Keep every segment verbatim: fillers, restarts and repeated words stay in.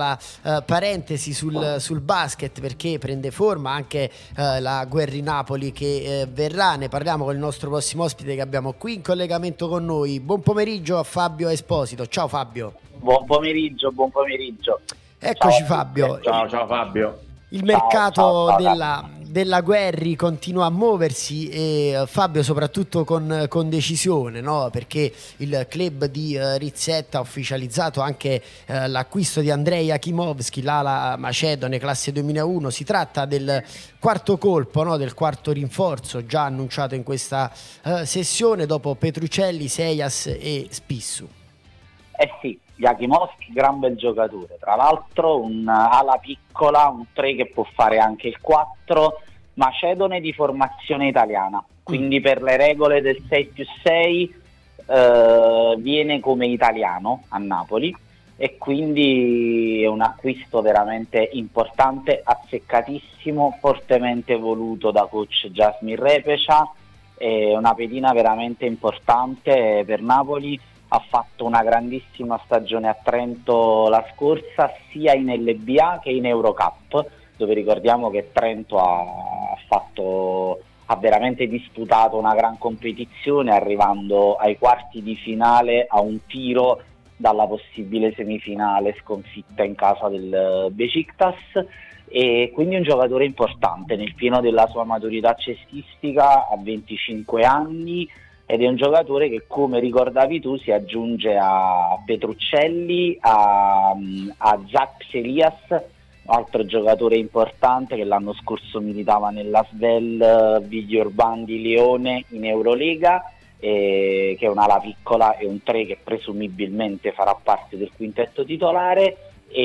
piccola eh, parentesi sul, sul basket, perché prende forma anche eh, la Guerri Napoli che eh, verrà. Ne parliamo con il nostro prossimo ospite che abbiamo qui in collegamento con noi. Buon pomeriggio a Fabio Esposito. Ciao Fabio. Buon pomeriggio, buon pomeriggio. Eccoci Fabio. Ciao, ciao Fabio. Il mercato ciao, ciao, della, della Guerri continua a muoversi e Fabio soprattutto con, con decisione, no? Perché il club di uh, Rizzetta ha ufficializzato anche uh, l'acquisto di Andrei Akimovski, l'ala macedone classe duemilauno. Si tratta del quarto colpo, no? Del quarto rinforzo già annunciato in questa uh, sessione dopo Petruccelli, Seias e Spissu. Eh sì, Jakimowski, gran bel giocatore, tra l'altro un ala piccola, un tre che può fare anche il quattro, macedone di formazione italiana, quindi mm. per le regole del sei più sei eh, viene come italiano a Napoli e quindi è un acquisto veramente importante, azzeccatissimo, fortemente voluto da coach Jasmin Repeša, è una pedina veramente importante per Napoli. Ha fatto una grandissima stagione a Trento la scorsa, sia in L B A che in Eurocup, dove ricordiamo che Trento ha fatto, ha veramente disputato una gran competizione, arrivando ai quarti di finale a un tiro dalla possibile semifinale sconfitta in casa del Beşiktaş, e quindi un giocatore importante nel pieno della sua maturità cestistica, a venticinque anni, ed è un giocatore che, come ricordavi tu, si aggiunge a Petruccelli, a, a Zach Elias, altro giocatore importante che l'anno scorso militava nella Svel Vigorban di Lione in Eurolega, eh, che è un'ala piccola e un tre che presumibilmente farà parte del quintetto titolare,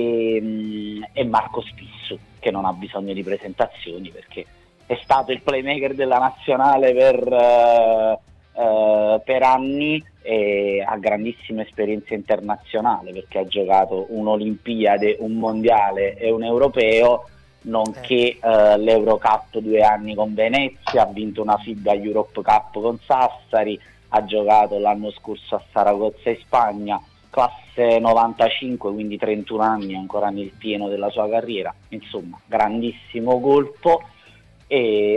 e, e Marco Spissu, che non ha bisogno di presentazioni perché è stato il playmaker della nazionale per... Uh, Uh, per anni e ha grandissima esperienza internazionale perché ha giocato un'Olimpiade, un mondiale e un europeo, nonché uh, l'Eurocup due anni con Venezia, ha vinto una FIBA Europe Cup con Sassari, ha giocato l'anno scorso a Saragozza in Spagna, classe novantacinque, quindi trentuno anni, ancora nel pieno della sua carriera. Insomma, grandissimo colpo, e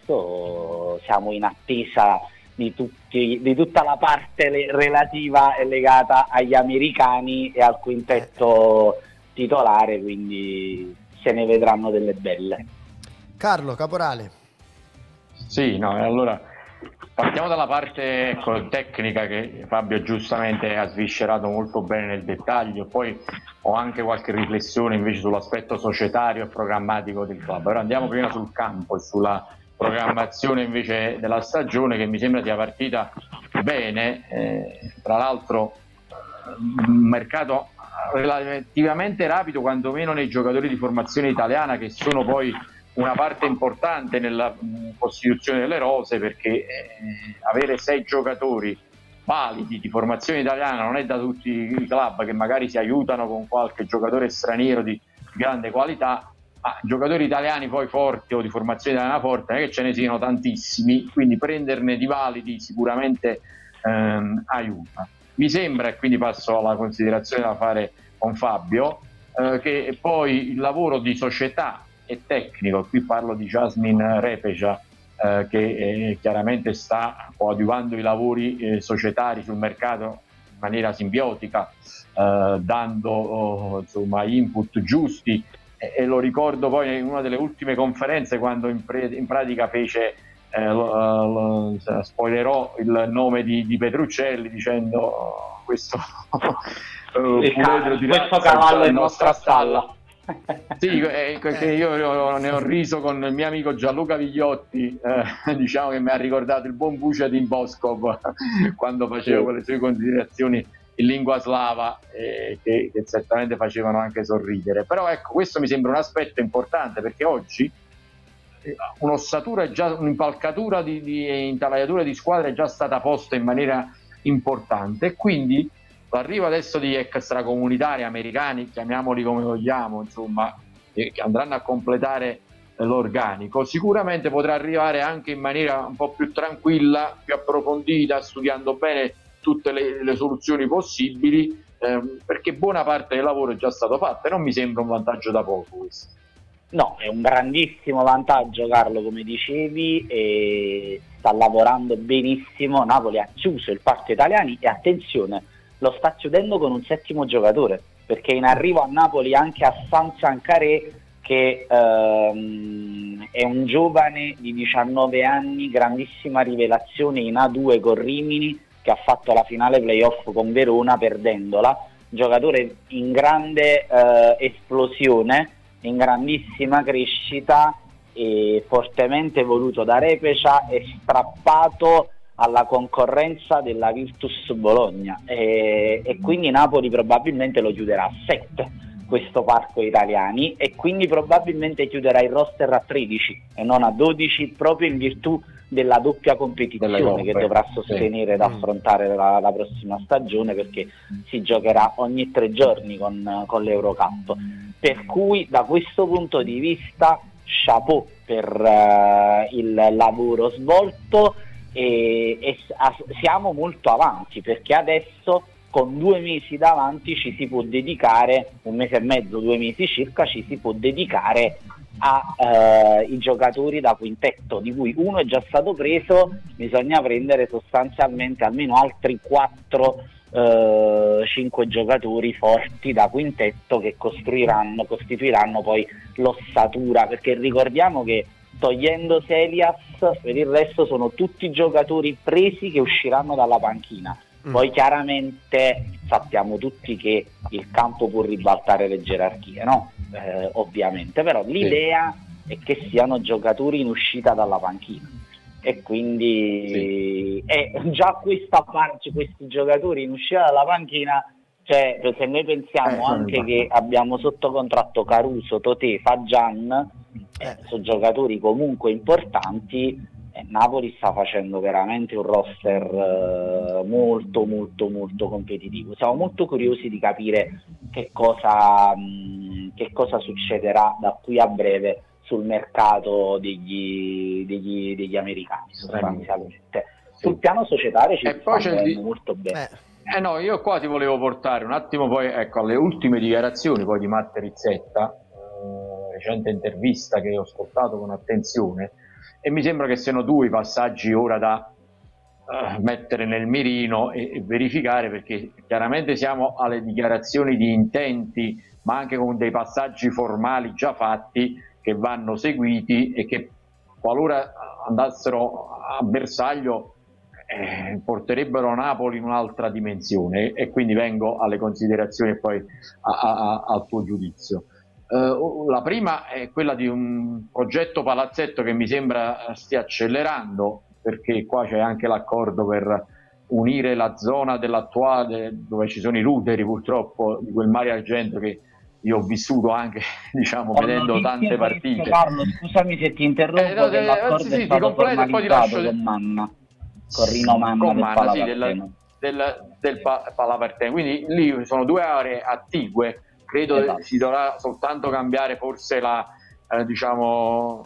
adesso siamo in attesa Di, tutti, di tutta la parte le, relativa e legata agli americani e al quintetto titolare, quindi se ne vedranno delle belle. Carlo Caporale. Sì, no, allora partiamo dalla parte ecco, tecnica, che Fabio giustamente ha sviscerato molto bene nel dettaglio, poi ho anche qualche riflessione invece sull'aspetto societario e programmatico del club. Però andiamo prima sul campo e sulla programmazione invece della stagione, che mi sembra sia partita bene, eh, tra l'altro un mercato relativamente rapido, quantomeno nei giocatori di formazione italiana, che sono poi una parte importante nella costituzione delle rose, perché eh, avere sei giocatori validi di formazione italiana non è da tutti i club, che magari si aiutano con qualche giocatore straniero di grande qualità. Ma giocatori italiani poi forti o di formazione italiana forte non è che ce ne siano tantissimi, quindi prenderne di validi sicuramente ehm, aiuta. Mi sembra, e quindi passo alla considerazione da fare con Fabio, eh, che poi il lavoro di società e tecnico, qui parlo di Jasmin Repeša, eh, che eh, chiaramente sta coadiuvando i lavori eh, societari sul mercato in maniera simbiotica, eh, dando oh, insomma input giusti. E lo ricordo poi in una delle ultime conferenze, quando in, pre- in pratica fece eh, lo, lo, spoilerò il nome di, di Petruccelli dicendo oh, questo uh, ca- questo cavallo è in nostra stalla. Sì, eh, che io ne ho riso con il mio amico Gianluca Vigliotti, eh, diciamo che mi ha ricordato il buon Vucedin Boskov quando faceva quelle sue considerazioni in lingua slava, eh, che, che certamente facevano anche sorridere. Però ecco, questo mi sembra un aspetto importante, perché oggi eh, un'ossatura è già, un'impalcatura di, di intagliatura di squadra è già stata posta in maniera importante, e quindi l'arrivo adesso di extracomunitari americani, chiamiamoli come vogliamo, insomma, eh, che andranno a completare eh, l'organico, sicuramente potrà arrivare anche in maniera un po' più tranquilla, più approfondita, studiando bene tutte le, le soluzioni possibili, ehm, perché buona parte del lavoro è già stato fatto e non mi sembra un vantaggio da poco questo. No, è un grandissimo vantaggio, Carlo, come dicevi, e sta lavorando benissimo. Napoli ha chiuso il parco italiani e attenzione, lo sta chiudendo con un settimo giocatore, perché in arrivo a Napoli anche Hassan Sankaré, che ehm, è un giovane di diciannove anni, grandissima rivelazione in A due con Rimini, che ha fatto la finale playoff con Verona perdendola, giocatore in grande eh, esplosione, in grandissima crescita e fortemente voluto da Repecia e strappato alla concorrenza della Virtus Bologna, e, e quindi Napoli probabilmente lo chiuderà a sette questo parco italiani, e quindi probabilmente chiuderà il roster a tredici e non a dodici, proprio in virtù della doppia competizione che dovrà sostenere ed affrontare la, la prossima stagione, perché si giocherà ogni tre giorni con, con l'Eurocup. Per cui da questo punto di vista chapeau per uh, il lavoro svolto, e, e a, siamo molto avanti, perché adesso con due mesi davanti ci si può dedicare, un mese e mezzo, due mesi circa, ci si può dedicare ai eh, giocatori da quintetto, di cui uno è già stato preso, bisogna prendere sostanzialmente almeno altri quattro cinque giocatori forti da quintetto che costruiranno, costituiranno poi l'ossatura, perché ricordiamo che togliendo Elias per il resto sono tutti giocatori presi che usciranno dalla panchina. Poi chiaramente sappiamo tutti che il campo può ribaltare le gerarchie, no? Eh, ovviamente, però l'idea sì. è che siano giocatori in uscita dalla panchina, e quindi sì. è già questa parte, questi giocatori in uscita dalla panchina, cioè se noi pensiamo eh, anche che abbiamo sotto contratto Caruso, Totè, Fagian, eh, sono giocatori comunque importanti. Napoli sta facendo veramente un roster uh, molto molto molto competitivo. Siamo molto curiosi di capire che cosa, mh, che cosa succederà da qui a breve sul mercato degli, degli, degli americani, sostanzialmente. Sì. Sul piano societario ci stanno di... molto bene. Eh. eh no, io qua ti volevo portare un attimo poi ecco alle ultime dichiarazioni poi di Matte Rizzetta, eh, recente intervista che ho ascoltato con attenzione. E mi sembra che siano due i passaggi ora da uh, mettere nel mirino e, e verificare, perché chiaramente siamo alle dichiarazioni di intenti, ma anche con dei passaggi formali già fatti che vanno seguiti e che qualora andassero a bersaglio eh, porterebbero Napoli in un'altra dimensione, e quindi vengo alle considerazioni e poi a, a, a, al tuo giudizio. Uh, la prima è quella di un progetto palazzetto che mi sembra stia accelerando, perché qua c'è anche l'accordo per unire la zona dell'attuale dove ci sono i ruderi purtroppo di quel Mare Argento che io ho vissuto anche diciamo oh, vedendo tante partite. Parlo, scusami se ti interrompo, eh, no, che l'accordo sì, è sì, stato formalizzato poi ti lascio con Manna, con Rino Manna, con del Manna sì, del, del, del Palaparteno, quindi lì sono due aree attigue. Credo esatto. si dovrà soltanto cambiare forse la, eh, diciamo,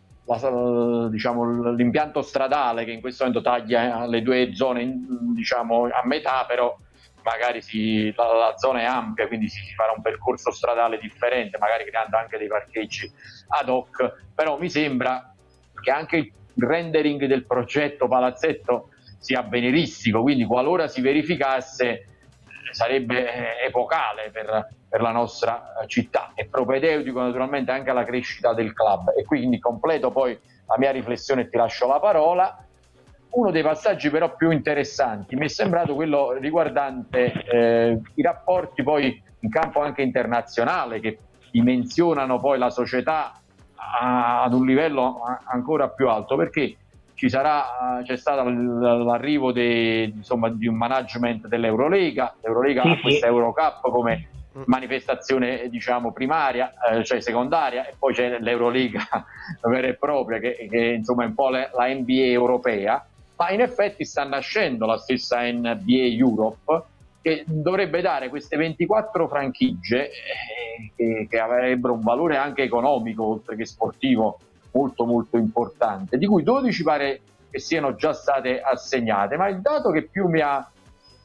la, diciamo, l'impianto stradale che in questo momento taglia le due zone in, diciamo, a metà, però magari si, la, la zona è ampia, quindi si farà un percorso stradale differente, magari creando anche dei parcheggi ad hoc, però mi sembra che anche il rendering del progetto palazzetto sia avveniristico, quindi qualora si verificasse sarebbe epocale per, per la nostra città e propedeutico naturalmente anche alla crescita del club. E quindi completo poi la mia riflessione e ti lascio la parola. Uno dei passaggi però più interessanti mi è sembrato quello riguardante eh, i rapporti poi in campo anche internazionale, che dimensionano poi la società a, ad un livello a, ancora più alto, perché ci sarà, c'è stato l'arrivo de, insomma, di un management dell'Eurolega, l'Eurolega sì, ha questa sì. Eurocup come manifestazione diciamo primaria, eh, cioè secondaria, e poi c'è l'Eurolega vera e propria che, che insomma è un po' la, la N B A europea, ma in effetti sta nascendo la stessa N B A Europe che dovrebbe dare queste ventiquattro franchigie eh, che, che avrebbero un valore anche economico oltre che sportivo molto molto importante, di cui dodici pare che siano già state assegnate, ma il dato che più mi ha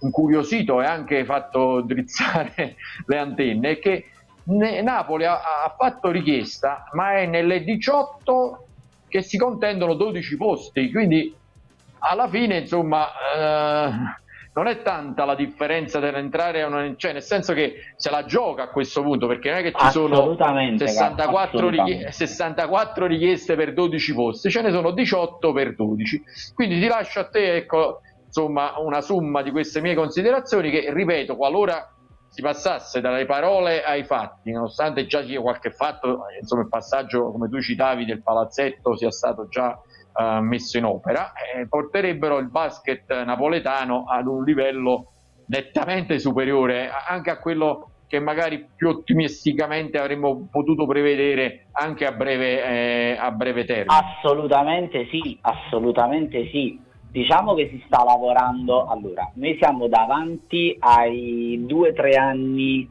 incuriosito e anche fatto drizzare le antenne è che Napoli ha, ha fatto richiesta, ma è nelle diciotto che si contendono dodici posti, quindi alla fine insomma eh, non è tanta la differenza dell'entrare, cioè nel senso che se la gioca a questo punto, perché non è che ci sono sessantaquattro, richie- sessantaquattro richieste per dodici posti, ce ne sono diciotto per dodici, quindi ti lascio a te, ecco, insomma, una somma di queste mie considerazioni che, ripeto, qualora si passasse dalle parole ai fatti, nonostante già sia qualche fatto, insomma il passaggio, come tu citavi, del palazzetto sia stato già uh, messo in opera, eh, porterebbero il basket napoletano ad un livello nettamente superiore anche a quello che magari più ottimisticamente avremmo potuto prevedere anche a breve, eh, a breve termine. Assolutamente sì, assolutamente sì. Diciamo che si sta lavorando, allora, noi siamo davanti ai due o tre anni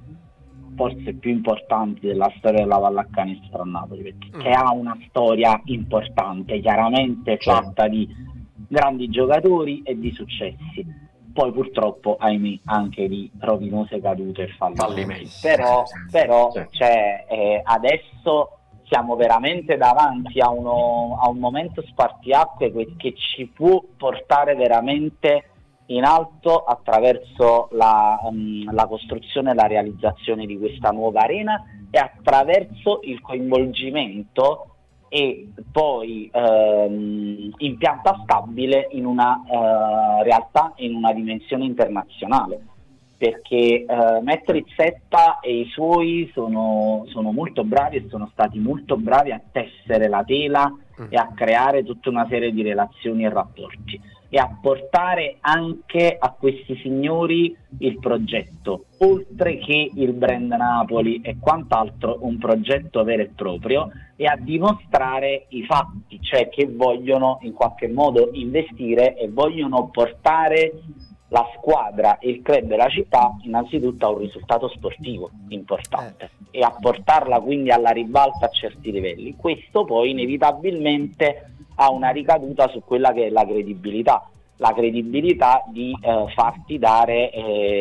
forse più importanti della storia della pallacanestro a Napoli, perché mm. che ha una storia importante, chiaramente fatta di grandi giocatori e di successi, poi purtroppo, ahimè, anche di rovinose cadute e fallimenti. Però, però cioè, eh, adesso siamo veramente davanti a, uno, a un momento spartiacque che, che ci può portare veramente in alto attraverso la, um, la costruzione e la realizzazione di questa nuova arena e attraverso il coinvolgimento e poi ehm, in pianta stabile in una eh, realtà, in una dimensione internazionale. Perché eh, Matt Rizzetta e i suoi sono, sono molto bravi e sono stati molto bravi a tessere la tela e a creare tutta una serie di relazioni e rapporti e a portare anche a questi signori il progetto, oltre che il brand Napoli e quant'altro, un progetto vero e proprio, e a dimostrare i fatti, cioè che vogliono in qualche modo investire e vogliono portare la squadra, il club e la città innanzitutto a un risultato sportivo importante eh. e a portarla quindi alla ribalta a certi livelli. Questo poi inevitabilmente ha una ricaduta su quella che è la credibilità, la credibilità di eh, farti dare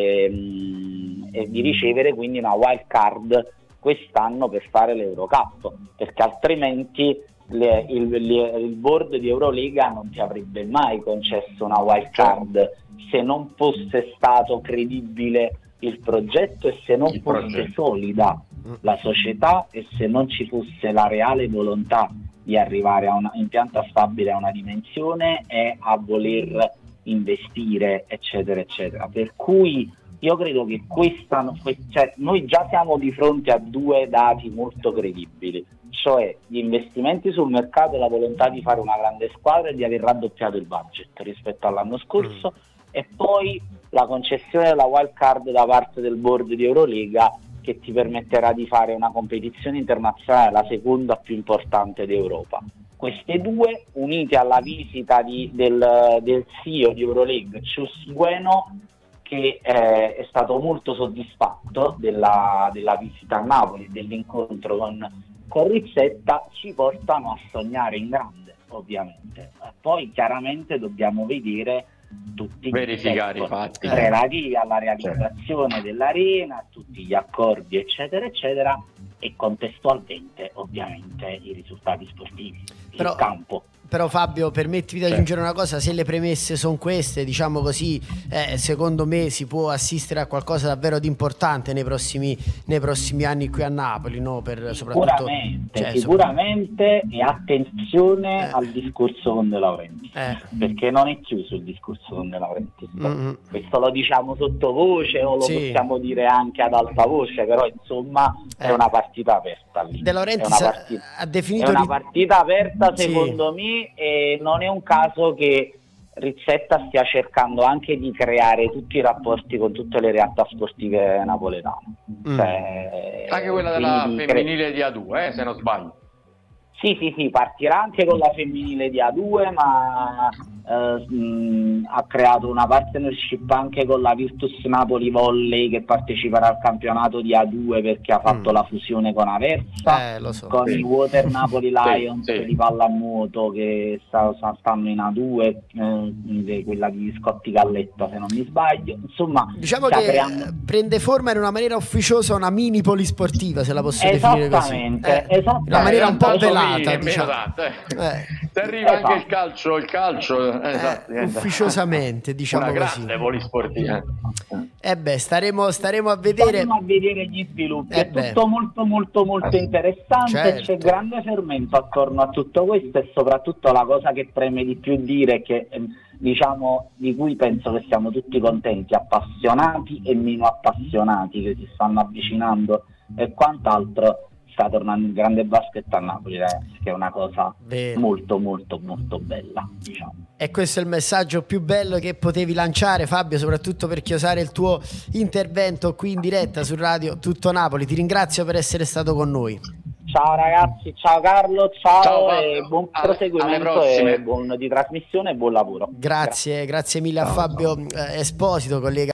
ehm, e di ricevere quindi una wild card quest'anno per fare l'Eurocup, perché altrimenti le, il, le, il board di Eurolega non ti avrebbe mai concesso una wild card se non fosse stato credibile il progetto e se non il fosse progetto. solida la società e se non ci fosse la reale volontà di arrivare a una, in pianta stabile a una dimensione e a voler investire eccetera eccetera. Per cui io credo che questa, cioè, noi già siamo di fronte a due dati molto credibili, cioè gli investimenti sul mercato e la volontà di fare una grande squadra e di aver raddoppiato il budget rispetto all'anno scorso mm. e poi la concessione della wild card da parte del board di Eurolega che ti permetterà di fare una competizione internazionale, la seconda più importante d'Europa. Queste due, unite alla visita di, del, del C E O di Euroleague, Chus Bueno, che eh, è stato molto soddisfatto della, della visita a Napoli, dell'incontro con, con Rizzetta, ci portano a sognare in grande, ovviamente. Poi chiaramente dobbiamo vedere tutti verificare i fatti relativi alla realizzazione certo. dell'arena, tutti gli accordi eccetera eccetera e contestualmente ovviamente i risultati sportivi, però, il campo. Però Fabio, permettimi di aggiungere una cosa, se le premesse sono queste, diciamo così, eh, secondo me si può assistere a qualcosa davvero di importante nei prossimi, nei prossimi anni qui a Napoli, no? Per, soprattutto, sicuramente, cioè, sicuramente e attenzione eh. al discorso con De Laurenti, eh. perché non è chiuso il discorso con De Laurenti, mm-hmm. questo lo diciamo sottovoce o lo sì. possiamo dire anche ad alta voce, però insomma eh. è una partita aperta lì. De Laurenti è una, partita, ha definito è una partita aperta secondo sì. me e non è un caso che Rizzetta stia cercando anche di creare tutti i rapporti con tutte le realtà sportive napoletane mm. cioè, anche quella della femminile cre- di A due eh, se non sbaglio Sì, sì, sì, partirà anche con la femminile di A due, ma eh, mh, ha creato una partnership anche con la Virtus Napoli Volley, che parteciperà al campionato di A due perché ha fatto Mm. la fusione con Aversa, Eh, lo so. con Sì. i Water Napoli Lions Sì, sì. di pallanuoto che sta- sta- stanno in A due, eh, quella di Scotti Galletta se non mi sbaglio. Insomma, Diciamo sta che creando... prende forma in una maniera ufficiosa una mini polisportiva, se la posso definire così. Esattamente, Eh, esattamente. in una maniera un po' Eh, velata, è diciamo. meno adatto, eh. Eh. Se arriva Esatto. anche il calcio, il calcio eh, esatto, diventa ufficiosamente, diciamo una così. grande polisportiva. Eh beh, staremo, staremo a vedere. Staremo a vedere gli sviluppi, Eh è beh. tutto molto molto molto Ah, sì. interessante, Certo. c'è grande fermento attorno a tutto questo e soprattutto la cosa che preme di più dire che ehm, diciamo di cui penso che siamo tutti contenti, appassionati e meno appassionati che si stanno avvicinando e quant'altro, sta tornando il grande basket a Napoli, ragazzi, che è una cosa Vero. molto molto molto bella, diciamo. E questo è il messaggio più bello che potevi lanciare, Fabio, soprattutto per chiosare il tuo intervento qui in diretta su Radio Tutto Napoli. Ti ringrazio per essere stato con noi. Ciao ragazzi, ciao Carlo, ciao, Ciao, e Fabio. buon Alle- proseguimento alle prossime. e buon di trasmissione e buon lavoro. Grazie, grazie mille a Ciao, Fabio eh, Esposito, collega